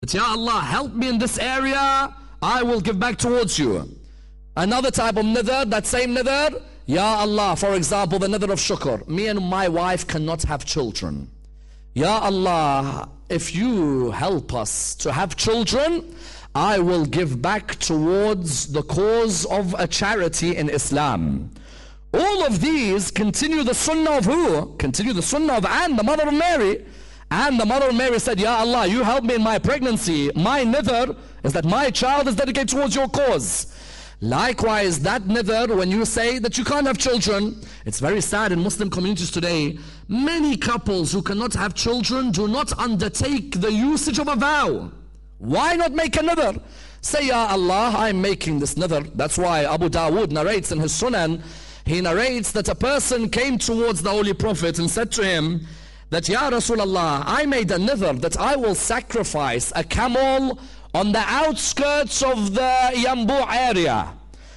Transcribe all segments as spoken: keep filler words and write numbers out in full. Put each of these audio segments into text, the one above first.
That, Ya Allah, help me in this area, I will give back towards you. Another type of nidr, that same nidr, Ya Allah, for example, the nidr of shukr. Me and my wife cannot have children. Ya Allah, if you help us to have children, I will give back towards the cause of a charity in Islam. All of these continue the sunnah of who? Continue the sunnah of Anne, the mother of Mary. And the mother of Mary said, Ya Allah, you help me in my pregnancy. My nidr is that my child is dedicated towards your cause. Likewise, that nidr, when you say that you can't have children, it's very sad in Muslim communities today. Many couples who cannot have children do not undertake the usage of a vow. Why not make a nidr? Say, Ya Allah, I'm making this nidr. That's why Abu Dawood narrates in his Sunan, he narrates that a person came towards the Holy Prophet and said to him that, Ya Rasulullah, I made a nidr that I will sacrifice a camel on the outskirts of the Yambu area.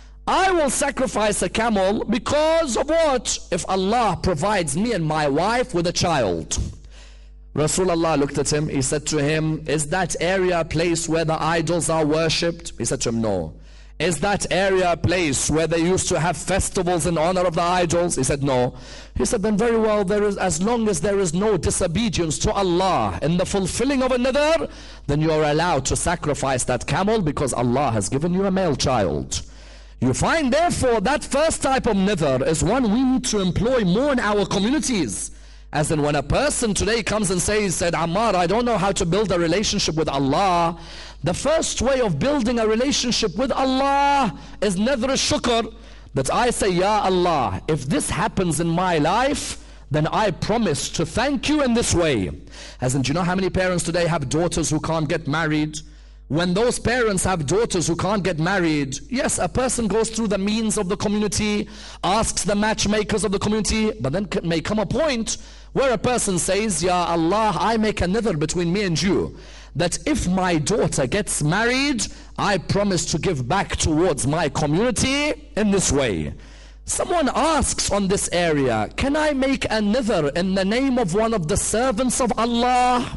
I will sacrifice a camel because of what? If Allah provides me and my wife with a child. Rasulullah looked at him, he said to him, is that area a place where the idols are worshipped? He said to him, no. Is that area a place where they used to have festivals in honor of the idols? He said, no. He said, then very well, there is, as long as there is no disobedience to Allah in the fulfilling of a nidr, then you are allowed to sacrifice that camel because Allah has given you a male child. You find therefore that first type of nidr is one we need to employ more in our communities. As in when a person today comes and says, said, Ammar, I don't know how to build a relationship with Allah. The first way of building a relationship with Allah is nidr shukr. That I say, Ya Allah, if this happens in my life, then I promise to thank you in this way. As in, do you know how many parents today have daughters who can't get married? When those parents have daughters who can't get married, yes, a person goes through the means of the community, asks the matchmakers of the community, but then may come a point where a person says, Ya Allah, I make a nidr between me and you, that if my daughter gets married, I promise to give back towards my community in this way. Someone asks on this area, can I make a nidr in the name of one of the servants of Allah?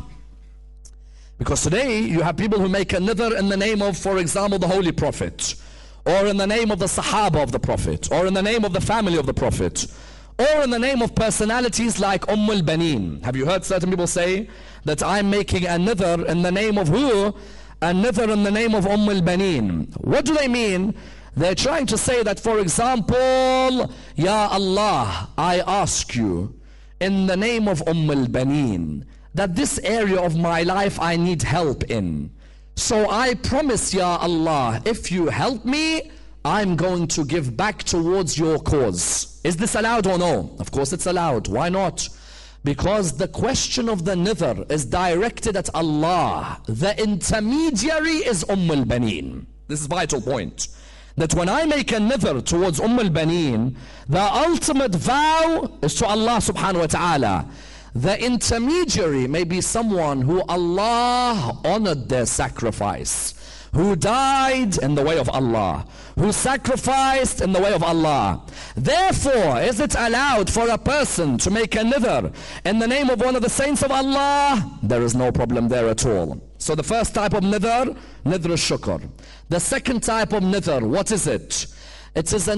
Because today you have people who make a nidr in the name of, for example, the Holy Prophet, or in the name of the Sahaba of the Prophet, or in the name of the family of the Prophet, or in the name of personalities like Umm al-Banin. Have you heard certain people say that I'm making a nidr in the name of who? A nidr in the name of Umm al-Banin. What do they mean? They're trying to say that, for example, Ya Allah, I ask you in the name of Umm al-Banin that this area of my life I need help in. So I promise, Ya Allah, if you help me, I'm going to give back towards your cause. Is this allowed or no? Of course it's allowed. Why not? Because the question of the nidr is directed at Allah. The intermediary is Umm al-Banin. This is a vital point. That when I make a nidr towards Umm al-Banin, the ultimate vow is to Allah subhanahu wa ta'ala. The intermediary may be someone who Allah honored their sacrifice, who died in the way of Allah, who sacrificed in the way of Allah. Therefore, is it allowed for a person to make a nidr in the name of one of the saints of Allah? There is no problem there at all. So the first type of nidr, nidr shukr. The second type of nidr, what is it? It is a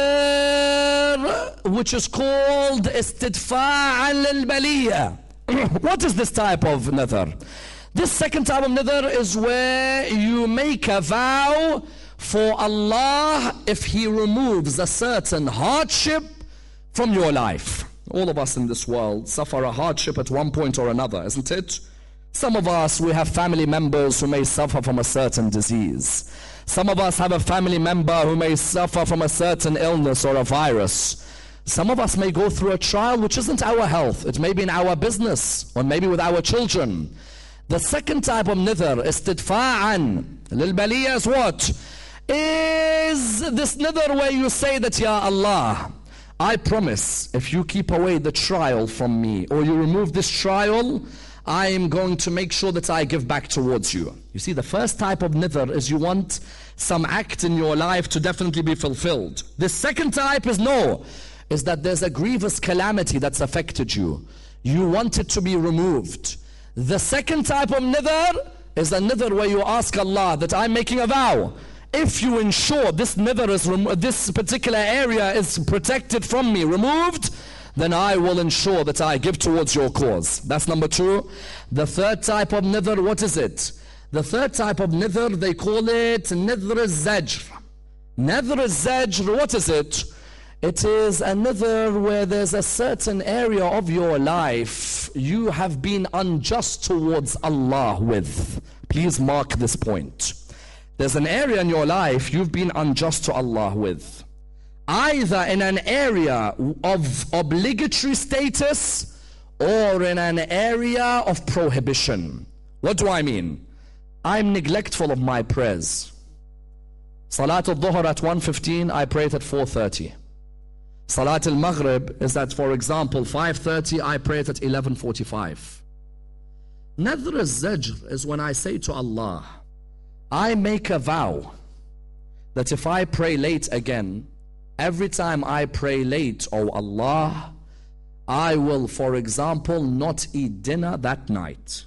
nidr which is called istidfa'an lil-baliyya. What is this type of nidr? This second type of nidr is where you make a vow for Allah if He removes a certain hardship from your life. All of us in this world suffer a hardship at one point or another, isn't it? Some of us, we have family members who may suffer from a certain disease. Some of us have a family member who may suffer from a certain illness or a virus. Some of us may go through a trial which isn't our health. It may be in our business or maybe with our children. The second type of nidr, istidfa'an lil-baliyya, is what? Is this nidr where you say that, Ya Allah, I promise if you keep away the trial from me or you remove this trial, I am going to make sure that I give back towards you. You see, the first type of nidr is you want some act in your life to definitely be fulfilled. The second type is no, is that there's a grievous calamity that's affected you. You want it to be removed. The second type of nidr is a nadhr where you ask Allah that I'm making a vow. If you ensure this nadhr is this particular area is protected from me, removed, then I will ensure that I give towards your cause. That's number two. The third type of nadhr, what is it? The third type of nadhr, they call it nadhr al-zajr. Nadhr al-zajr, what is it? It is a nadhr where there's a certain area of your life you have been unjust towards Allah with. Please mark this point. There's an area in your life you've been unjust to Allah with. Either in an area of obligatory status or in an area of prohibition. What do I mean? I'm neglectful of my prayers. Salat al-Dhuhr at one fifteen, I pray it at four thirty. Salat al-Maghrib is at, for example, five thirty, I pray it at eleven forty-five. Nadhr al-Zajr is when I say to Allah, I make a vow that if I pray late again, every time I pray late, oh Allah, I will, for example, not eat dinner that night.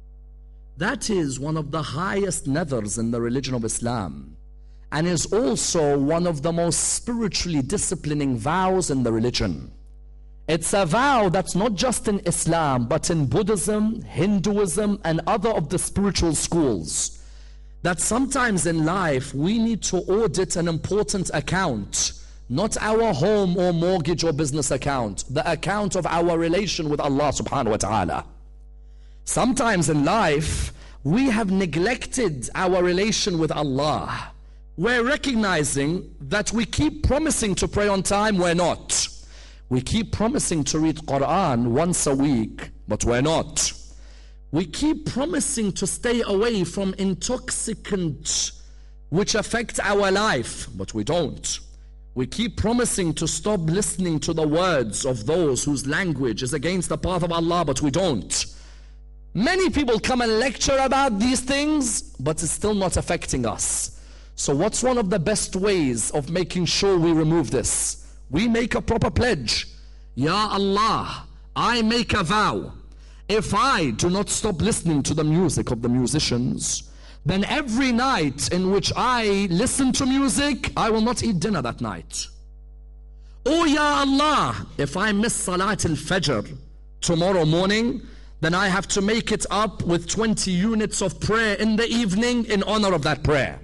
That is one of the highest nadhrs in the religion of Islam, and is also one of the most spiritually disciplining vows in the religion. It's a vow that's not just in Islam, but in Buddhism, Hinduism, and other of the spiritual schools. That sometimes in life we need to audit an important account, not our home or mortgage or business account, the account of our relation with Allah subhanahu wa ta'ala. Sometimes in life we have neglected our relation with Allah. We're recognizing that we keep promising to pray on time, we're not. We keep promising to read Quran once a week, but we're not. We keep promising to stay away from intoxicants which affect our life, but we don't. We keep promising to stop listening to the words of those whose language is against the path of Allah, but we don't. Many people come and lecture about these things, but it's still not affecting us. So what's one of the best ways of making sure we remove this? We make a proper pledge. Ya Allah, I make a vow. If I do not stop listening to the music of the musicians, then every night in which I listen to music, I will not eat dinner that night. Oh Ya Allah, if I miss Salat al-Fajr tomorrow morning, then I have to make it up with twenty units of prayer in the evening in honor of that prayer.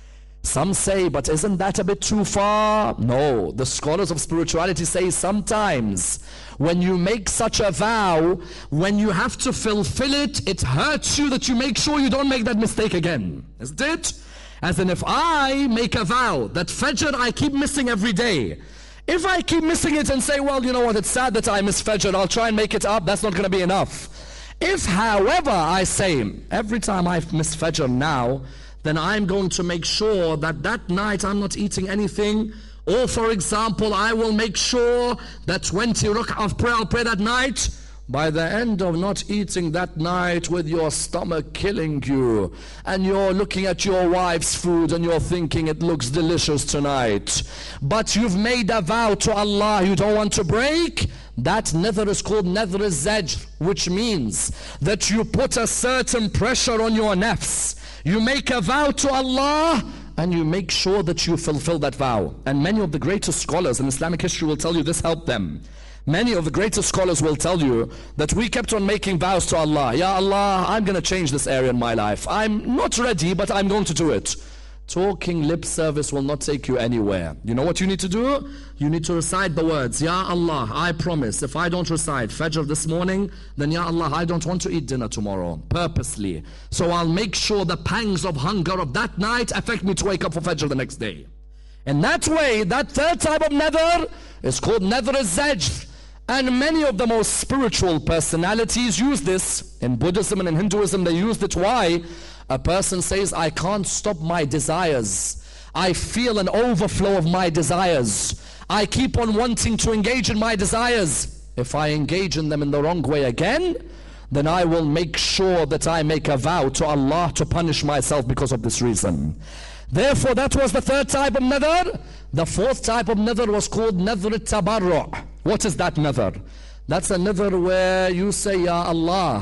Some say, but isn't that a bit too far? No, the scholars of spirituality say sometimes when you make such a vow, when you have to fulfill it, it hurts you that you make sure you don't make that mistake again. Isn't it? As in, if I make a vow that Fajr I keep missing every day, if I keep missing it and say, well, you know what, it's sad that I miss Fajr, I'll try and make it up, that's not going to be enough. If, however, I say, every time I miss Fajr now, then I'm going to make sure that that night I'm not eating anything. Or for example, I will make sure that twenty rak'ah of prayer I'll pray that night. By the end of not eating that night, with your stomach killing you, and you're looking at your wife's food and you're thinking it looks delicious tonight, but you've made a vow to Allah you don't want to break, that nadhr is called nadhr al-zajr, which means that you put a certain pressure on your nafs. You make a vow to Allah and you make sure that you fulfill that vow. And many of the greatest scholars in Islamic history will tell you this helped them. Many of the greatest scholars will tell you that we kept on making vows to Allah. Ya Allah, I'm going to change this area in my life. I'm not ready, but I'm going to do it. Talking lip service will not take you anywhere. You know what you need to do? You need to recite the words, Ya Allah, I promise, if I don't recite Fajr this morning, then Ya Allah, I don't want to eat dinner tomorrow, purposely. So I'll make sure the pangs of hunger of that night affect me to wake up for Fajr the next day. In that way, that third type of nadhr is called nadhr al-zajr. And many of the most spiritual personalities use this. In Buddhism and in Hinduism, they used it. Why? A person says, I can't stop my desires. I feel an overflow of my desires. I keep on wanting to engage in my desires. If I engage in them in the wrong way again, then I will make sure that I make a vow to Allah to punish myself because of this reason. Therefore, that was the third type of nadhr. The fourth type of nadhr was called nadhr al-tabarru'. What is that nadhr? That's a nadhr where you say, Ya Allah,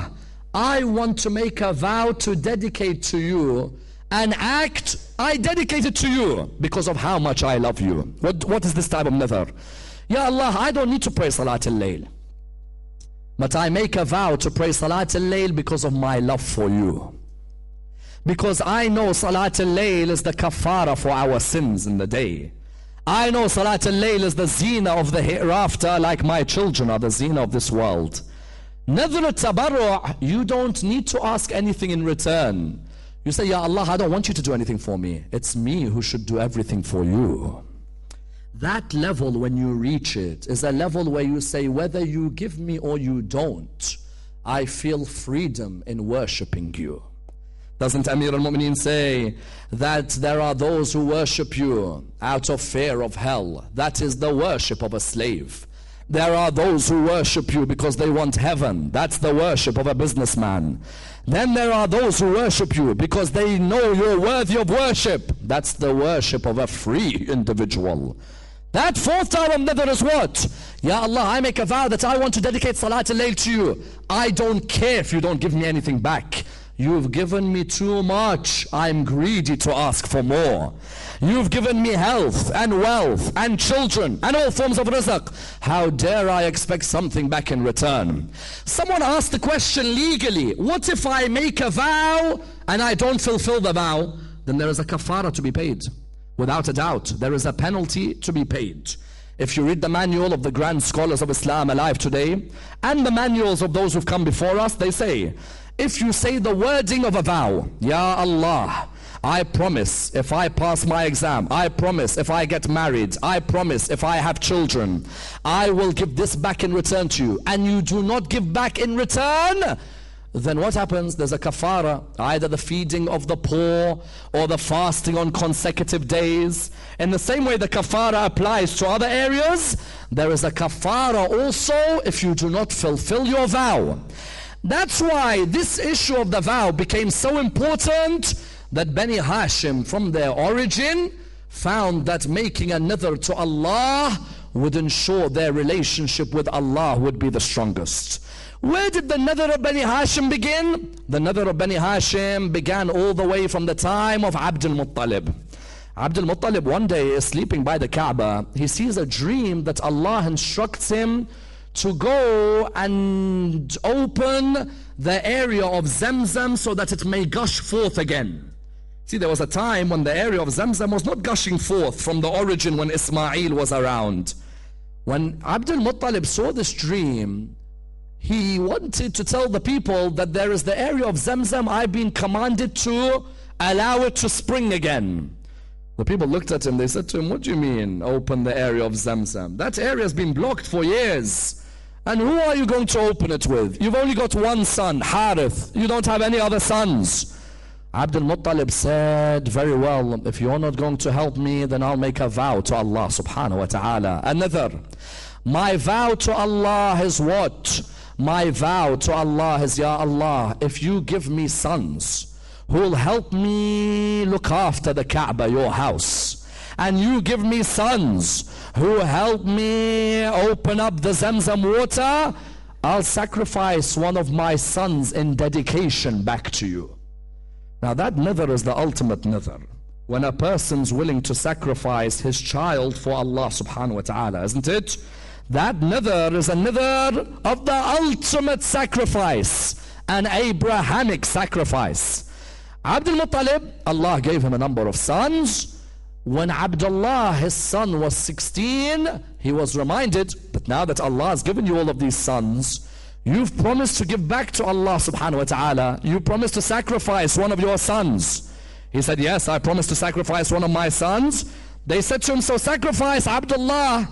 I want to make a vow to dedicate to you an act I dedicated to you because of how much I love you. What, what is this type of nadhr? Ya Allah, I don't need to pray Salat al-Layl, but I make a vow to pray Salat al-Layl because of my love for you. Because I know Salat al-Layl is the kafara for our sins in the day. I know Salat al-Layl is the zina of the hereafter, like my children are the zina of this world. Nadhr tabarru', you don't need to ask anything in return. You say, Ya Allah, I don't want you to do anything for me. It's me who should do everything for you. That level, when you reach it, is a level where you say, whether you give me or you don't, I feel freedom in worshipping you. Doesn't Amir al-Mu'mineen say that there are those who worship you out of fear of hell? That is the worship of a slave. There are those who worship you because they want heaven. That's the worship of a businessman. Then there are those who worship you because they know you're worthy of worship. That's the worship of a free individual. That fourth type of nadhr is what? Ya Allah, I make a vow that I want to dedicate Salat al-Layl to you. I don't care if you don't give me anything back. You've given me too much. I'm greedy to ask for more. You've given me health and wealth and children and all forms of rizq. How dare I expect something back in return? Someone asked the question legally, what if I make a vow and I don't fulfill the vow? Then there is a kafara to be paid. Without a doubt, there is a penalty to be paid. If you read the manual of the grand scholars of Islam alive today, and the manuals of those who've come before us, they say, if you say the wording of a vow, Ya Allah, I promise if I pass my exam, I promise if I get married, I promise if I have children, I will give this back in return to you, and you do not give back in return, then what happens? There's a kafara, either the feeding of the poor or the fasting on consecutive days. In the same way the kafara applies to other areas, there is a kafara also if you do not fulfill your vow. That's why this issue of the vow became so important that Bani Hashim from their origin found that making a nadhr to Allah would ensure their relationship with Allah would be the strongest. Where did the nadhr of Bani Hashim begin? The nadhr of Bani Hashim began all the way from the time of Abdul Muttalib. Abdul Muttalib one day is sleeping by the Kaaba. He sees a dream that Allah instructs him to go and open the area of Zamzam so that it may gush forth again. See, there was a time when the area of Zamzam was not gushing forth from the origin when Ismail was around. When Abdul Muttalib saw this dream, he wanted to tell the people that there is the area of Zamzam, I've been commanded to allow it to spring again. The people looked at him, they said to him, what do you mean, open the area of Zamzam? That area has been blocked for years. And who are you going to open it with? You've only got one son, Harith. You don't have any other sons. Abdul Muttalib said, very well, if you're not going to help me, then I'll make a vow to Allah subhanahu wa ta'ala. Another, my vow to Allah is what? My vow to Allah is, Ya Allah, if you give me sons who will help me look after the Kaaba, your house, and you give me sons who help me open up the Zamzam water, I'll sacrifice one of my sons in dedication back to you. Now that nadhr is the ultimate nadhr. When a person's willing to sacrifice his child for Allah subhanahu wa ta'ala, isn't it? That nadhr is a nadhr of the ultimate sacrifice, an Abrahamic sacrifice. Abdul Muttalib, Allah gave him a number of sons. When Abdullah, his son, was sixteen, he was reminded, but now that Allah has given you all of these sons, you've promised to give back to Allah subhanahu wa ta'ala. You promised to sacrifice one of your sons. He said, yes, I promised to sacrifice one of my sons. They said to him, so sacrifice Abdullah.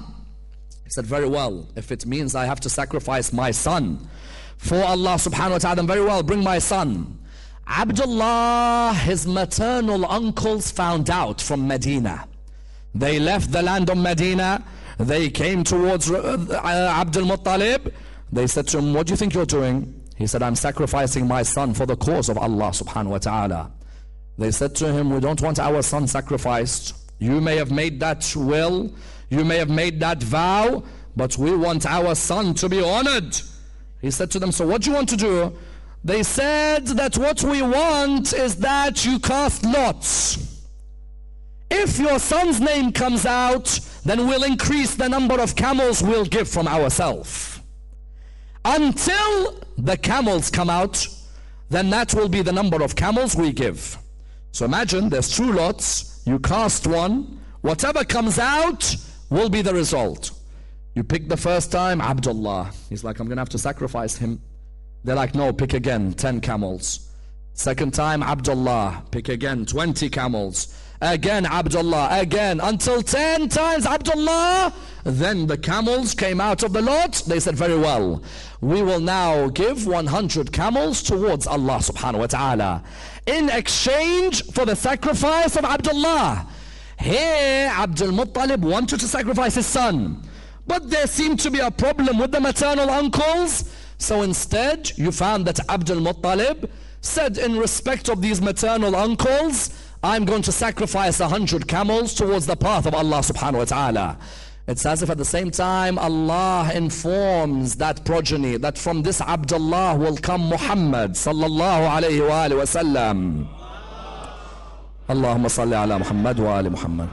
He said, very well, if it means I have to sacrifice my son for Allah subhanahu wa ta'ala, then very well, bring my son. Abdullah, his maternal uncles found out from Medina. They left the land of Medina. They came towards uh, Abdul Muttalib. They said to him, what do you think you're doing? He said, I'm sacrificing my son for the cause of Allah subhanahu wa ta'ala. They said to him, we don't want our son sacrificed. You may have made that will, you may have made that vow, but we want our son to be honored. He said to them, so what do you want to do? They said that what we want is that you cast lots. If your son's name comes out, then we'll increase the number of camels we'll give from ourselves. Until the camels come out, then that will be the number of camels we give. So imagine there's two lots, you cast one, whatever comes out will be the result. You pick the first time, Abdullah. He's like, I'm going to have to sacrifice him. They're like, no, pick again, ten camels. Second time, Abdullah. Pick again, twenty camels. Again, Abdullah. Again, until ten times, Abdullah. Then the camels came out of the lot. They said, very well, we will now give one hundred camels towards Allah subhanahu wa ta'ala in exchange for the sacrifice of Abdullah. Here, Abdul Muttalib wanted to sacrifice his son, but there seemed to be a problem with the maternal uncles. So instead, you found that Abdul Muttalib said, in respect of these maternal uncles, I'm going to sacrifice a hundred camels towards the path of Allah subhanahu wa ta'ala. It's as if at the same time Allah informs that progeny that from this Abdullah will come Muhammad sallallahu alayhi wa alihi wa sallam. Allahumma salli ala Muhammad wa ali Muhammad.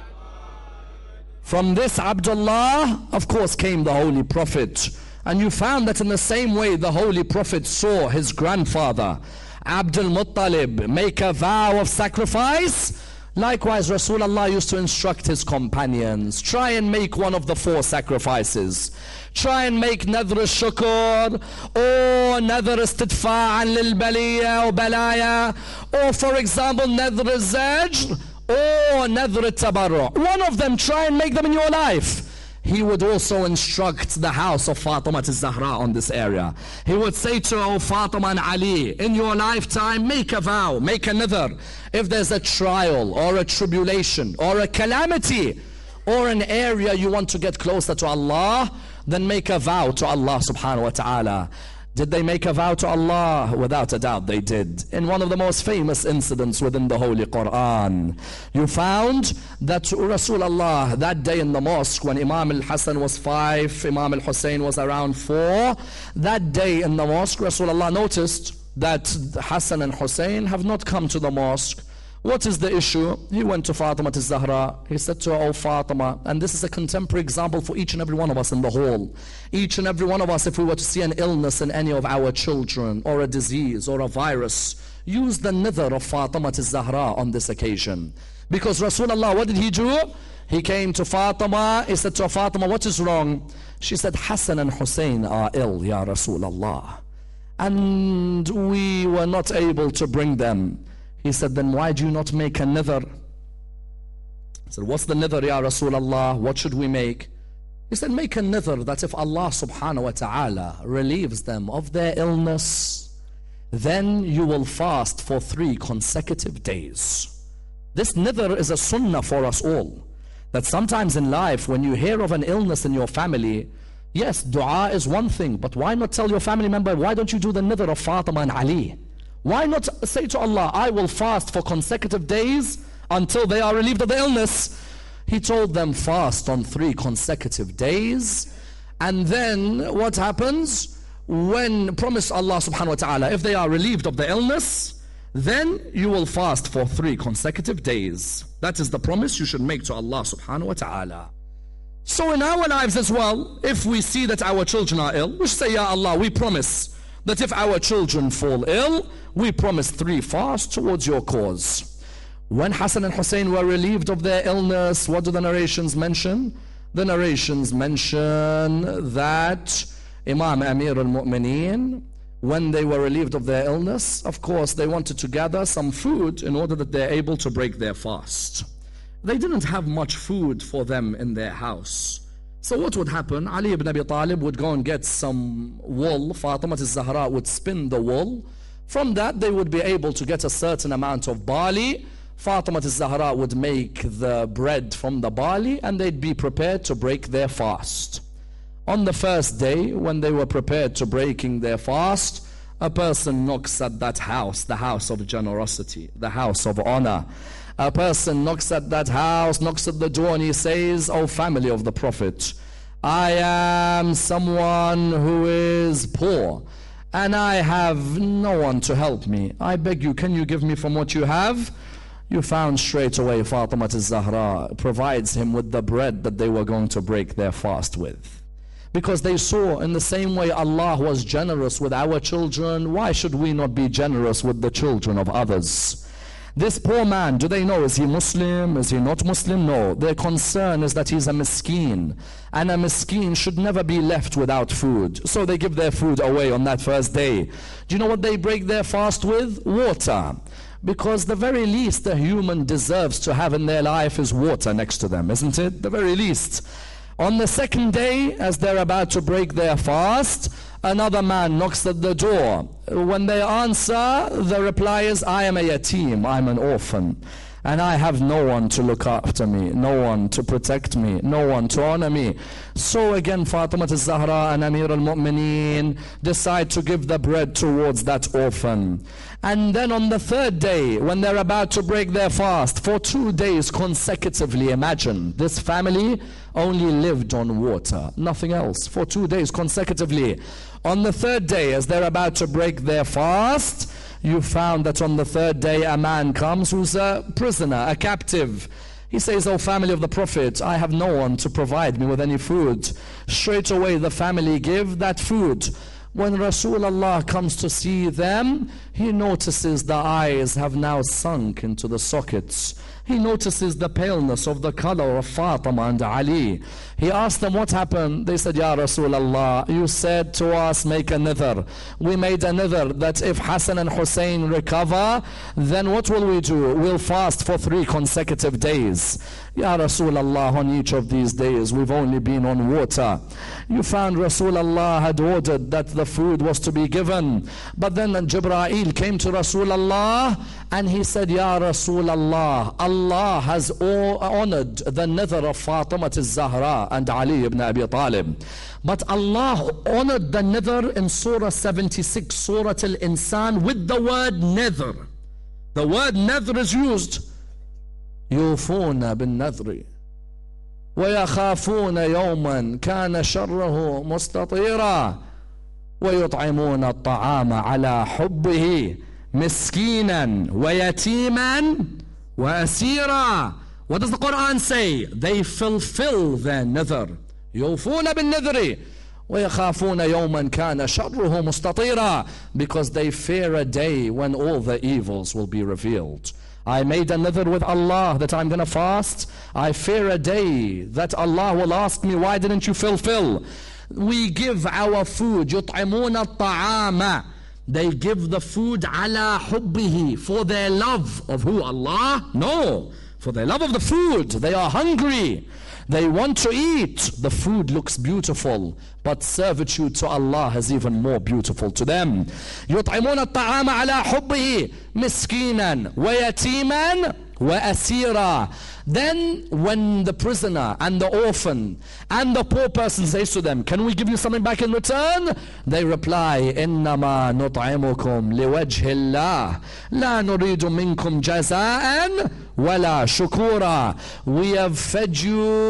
From this Abdullah, of course, came the Holy Prophet. And you found that in the same way the Holy Prophet saw his grandfather Abdul Muttalib make a vow of sacrifice, likewise Rasulullah used to instruct his companions, try and make one of the four sacrifices. Try and make nadhr al-shukr, or nadhr istidfa'an lil-baliya or balaya, or for example nadhr al-zajr, or nadhr al-tabarru. One of them, try and make them in your life. He would also instruct the house of Fatima al-Zahra on this area. He would say to oh, Fatima and Ali, in your lifetime, make a vow, make a nadhr. If there's a trial or a tribulation or a calamity or an area you want to get closer to Allah, then make a vow to Allah subhanahu wa ta'ala. Did they make a vow to Allah? Without a doubt they did. In one of the most famous incidents within the Holy Quran, you found that Rasulullah, that day in the mosque when Imam al-Hassan was five, Imam al-Hussein was around four, that day in the mosque Rasulullah noticed that Hassan and Hussein have not come to the mosque. What is the issue? He went to Fatima al-Zahra. He said to her, oh Fatima, and this is a contemporary example for each and every one of us in the hall. Each and every one of us, if we were to see an illness in any of our children, or a disease, or a virus, use the nadhr of Fatima al-Zahra on this occasion. Because Rasulullah, what did he do? He came to Fatima, he said to her, Fatima, what is wrong? She said, Hassan and Hussein are ill, Ya Rasulullah. And we were not able to bring them. He said, then why do you not make a nadhr? I said, what's the nadhr, Ya Rasulullah? What should we make? He said, make a nadhr that if Allah subhanahu wa ta'ala relieves them of their illness, then you will fast for three consecutive days. This nadhr is a sunnah for us all. That sometimes in life, when you hear of an illness in your family, yes, dua is one thing, but why not tell your family member, why don't you do the nadhr of Fatima and Ali? Why not say to Allah, I will fast for consecutive days until they are relieved of the illness? He told them, fast on three consecutive days. And then what happens? When promise Allah subhanahu wa ta'ala, if they are relieved of the illness, then you will fast for three consecutive days. That is the promise you should make to Allah subhanahu wa ta'ala. So in our lives as well, if we see that our children are ill, we should say, Ya Allah, we promise that if our children fall ill, we promise three fasts towards your cause. When Hassan and Hussein were relieved of their illness, what do the narrations mention? The narrations mention that Imam Amir al-Mu'mineen, when they were relieved of their illness, of course they wanted to gather some food in order that they're able to break their fast. They didn't have much food for them in their house. So what would happen? Ali ibn Abi Talib would go and get some wool. Fatima al-Zahra would spin the wool. From that they would be able to get a certain amount of barley. Fatima al-Zahra would make the bread from the barley and they'd be prepared to break their fast. On the first day, when they were prepared to breaking their fast, a person knocks at that house, the house of generosity, the house of honor. A person knocks at that house, knocks at the door, and he says, "O family of the Prophet, I am someone who is poor, and I have no one to help me. I beg you, can you give me from what you have? You found straight away Fatima al-Zahra provides him with the bread that they were going to break their fast with. Because they saw in the same way Allah was generous with our children, why should we not be generous with the children of others? This poor man, do they know, is he Muslim? Is he not Muslim? No. Their concern is that he's a miskeen. And a miskeen should never be left without food. So they give their food away on that first day. Do you know what they break their fast with? Water. Because the very least a human deserves to have in their life is water next to them, isn't it? The very least. On the second day, as they're about to break their fast, another man knocks at the door. When they answer, the reply is, I am a yatim, I'm an orphan, and I have no one to look after me, no one to protect me, no one to honor me. So again, Fatima al-Zahra and Amir al-Mu'mineen decide to give the bread towards that orphan. And then on the third day, when they're about to break their fast, for two days consecutively, imagine, this family only lived on water, nothing else, for two days consecutively. On the third day, as they're about to break their fast, you found that on the third day a man comes who's a prisoner, a captive. He says, oh family of the Prophet, I have no one to provide me with any food. Straight away the family give that food. When Rasulullah comes to see them, he notices the eyes have now sunk into the sockets. He notices the paleness of the color of Fatima and Ali. He asked them what happened. They said, Ya Rasulullah, you said to us, make a nidhr. We made a nidhr that if Hassan and Hussein recover, then what will we do? We'll fast for three consecutive days. Ya Rasulullah, on each of these days, we've only been on water. You found Rasulullah had ordered that the food was to be given. But then Jibreel came to Rasulullah and he said, Ya Rasulullah, Allah has honored the nidhr of Fatima al-Zahra and Ali ibn Abi Talib. But Allah honored the nidhr in Surah seventy-six, Surah Al-Insan, with the word nidhr. The word nidhr is used. يوفون بالنذر ويخافون يوما كان شره مستطيرا ويطعمون الطعام على حبه مسكينا ويتيما وأسيرا. What does the Quran say? They fulfill their nidhr. يوفون بالنذر ويخافون يوما كان شره مستطيرا, because they fear a day when all the evils will be revealed. I made a nidhr with Allah that I'm going to fast. I fear a day that Allah will ask me, why didn't you fulfill? We give our food. يطعمون الطعام. They give the food على حبه, for their love of who? Allah? No, for their love of the food. They are hungry. They want to eat. The food looks beautiful, but servitude to Allah is even more beautiful to them. يطعمون الطعام على حبه مسكينا ويتيما وأسيرا. Then when the prisoner and the orphan and the poor person says to them, can we give you something back in return? They reply, إنما نطعمكم لوجه الله لا نريد منكم جزاء ولا شكورا. We have fed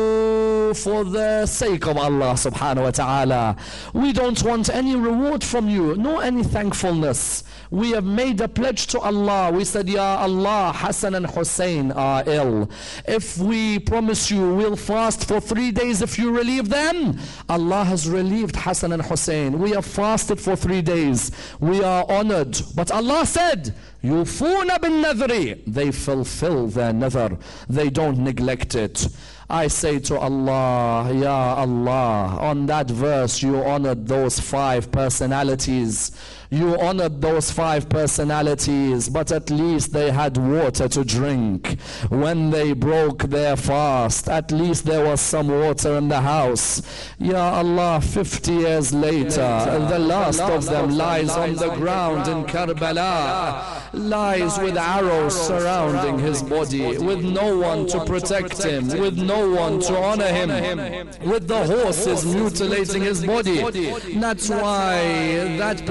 you for the sake of Allah subhanahu wa ta'ala. We don't want any reward from you, nor any thankfulness. We have made a pledge to Allah. We said, Ya Allah, Hassan and Hussein are ill. If we promise you we'll fast for three days if you relieve them, Allah has relieved Hassan and Hussein. We have fasted for three days. We are honored. But Allah said, يُوفُونَ بِالنَّذْرِ. They fulfill their nidhr. They don't neglect it. I say to Allah, Ya Allah, on that verse you honored those five personalities. You honored those five personalities, but at least they had water to drink. When they broke their fast, at least there was some water in the house. Ya Allah, fifty years later, the last of them lies on the ground in Karbala, lies with arrows surrounding his body, with no one to protect him, with no one to honor him, with the horses mutilating his body. That's why that particular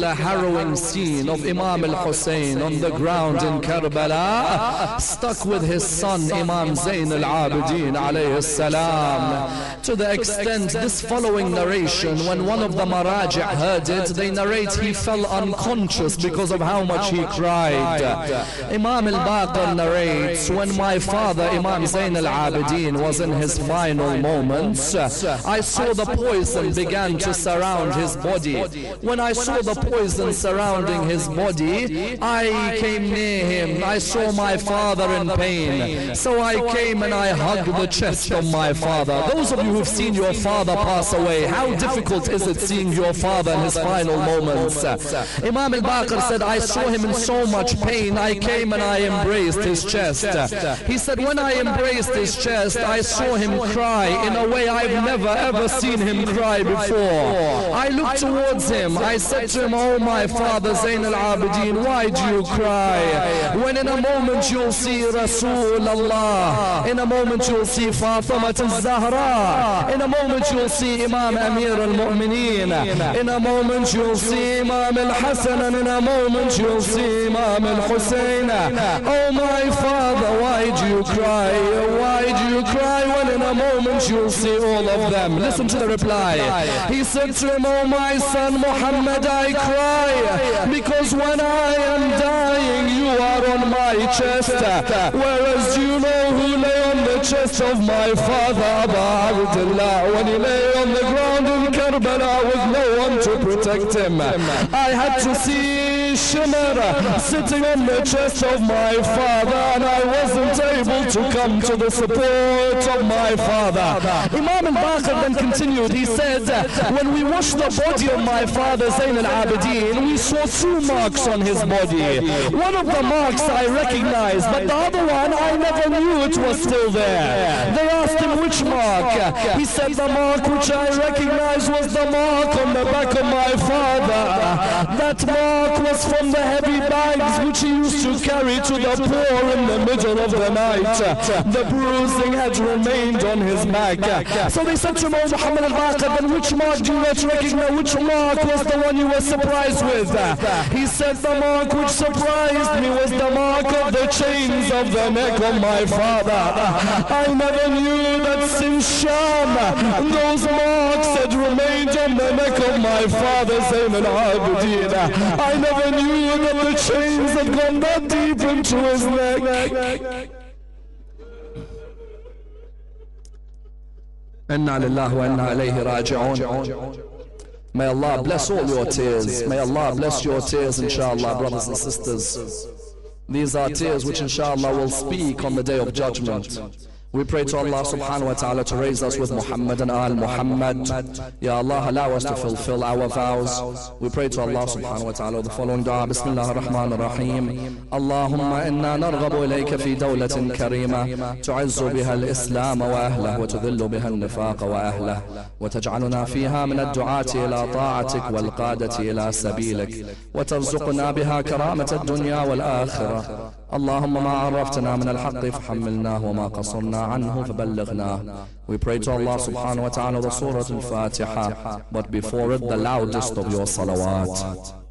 particular harrowing scene of Imam al-Hussein on the ground in Karbala, stuck with his son Imam Zayn al-Abidin alayhi salam. To the extent, this following narration, when one of the Maraji' heard it, they narrate he fell unconscious because of how much he cried. Imam al-Baqir narrates, when my father Imam Zayn al-Abidin was in his final moments, I saw the poison began to surround his body. When I saw the poison surrounding his body, I came near him. I saw my father in pain. So I came and I hugged the chest of my father. Those of you who've seen your father pass away, how difficult is it seeing your father in his final moments? Imam al-Baqir said, I saw him in so much pain, I came and I embraced his chest. He said, when I embraced his chest, I saw him cry in a way I've never ever seen him cry before. I looked towards him. I said to him, oh my father Zayn al-Abidin, why do you cry? When in a moment you'll see Rasulullah, in a moment you'll see Fatima al-Zahra, in a moment you'll see Imam Amir al-Mu'mineen, in a moment you'll see Imam al-Hasan, and in a moment you'll see Imam al-Hussein. Oh my father, why do you cry? Why do you cry when in a moment you'll see all of them? Listen to the reply. He said to him, oh my son Muhammad, I cry because when I am dying you are on my chest, whereas you know who lay on the chest of my father Abu Abdullah when he lay on the ground in Karbala with no one to protect him. I had to see Shimmer sitting on the chest of my father, and I wasn't able to come to the support of my father. Imam al-Baqir then continued. He said, when we washed the body of my father Zayn al-Abidin, we saw two marks on his body. One of the marks I recognized, but the other one I never knew it was still there. They asked him which mark. He said the mark which I recognized was the mark on the back of my father. That mark was from the heavy bags which he used to carry to the poor in the middle of the night. The bruising had remained on his back. So they said to him, oh Muhammad al-Baqir, then which mark do you not recognize? Which mark was the one you were surprised with? He said the mark which surprised me was the mark of the chains of the neck of my father. I never knew that since Sham those marks had remained on the neck of my father Zayn al-Abidin. I never knew that the chains had gone that deep into his neck. Inna lillahi wa inna ilayhi raji'un. May Allah bless all your tears. May Allah bless your tears, inshallah, brothers and sisters. These are tears which inshallah will speak on the day of judgment. We pray to Allah subhanahu wa ta'ala to raise us with Muhammad and Al Muhammad. Ya Allah, allow us to fulfill our vows. We pray to Allah subhanahu wa ta'ala the following dua. Bismillah ar-Rahman ar-Rahim. Allahumma inna narghabu ilayka fi dawlatin karima tu'izzu biha al-Islam wa ahlah wa tudhillu biha al-nifaq wa ahlah wa taj'aluna fiha min ad-du'ati ila ta'atik wal qadati ila sabilik wa tarzuqna biha karamat ad-dunya wal akhirah. اللهم ما عرفتنا من الحق فحملناه وما قصرنا عنه فبلغناه. We pray to Allah subhanahu wa ta'ala the Surah Al-Fatiha, but before it the loudest of your salawat.